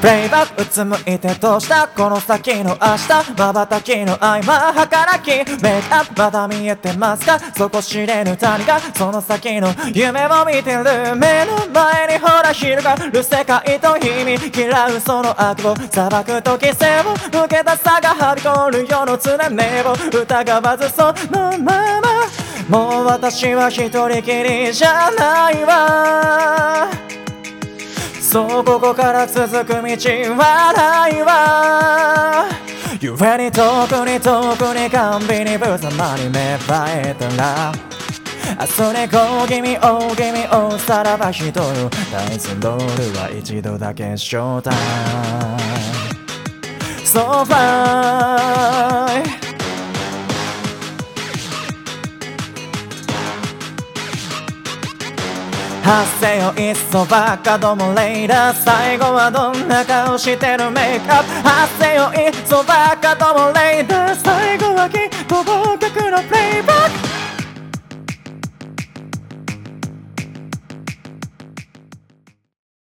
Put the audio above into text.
レイバックうつむいてどうしたこの先の明日瞬きの合間儚きメイクアップまだ見えてますか底知れぬ谷がその先の夢を見てる目の前にほら広がる世界と秘密嫌うその悪を裁く時背を向けたさがはびこる世の常根を疑わずそのままもう私は一人きりじゃないわそうここから続く道はないわゆえに遠くに遠くに甘美に無様に芽生えたら明日に小気味大気味をさらば一人ダイスロールは一度だけショータイム So fly発声をいっそバカどもレイダー最後はどんな顔してるメイクアップ発声をいっそバカどもレイダー最後はきっと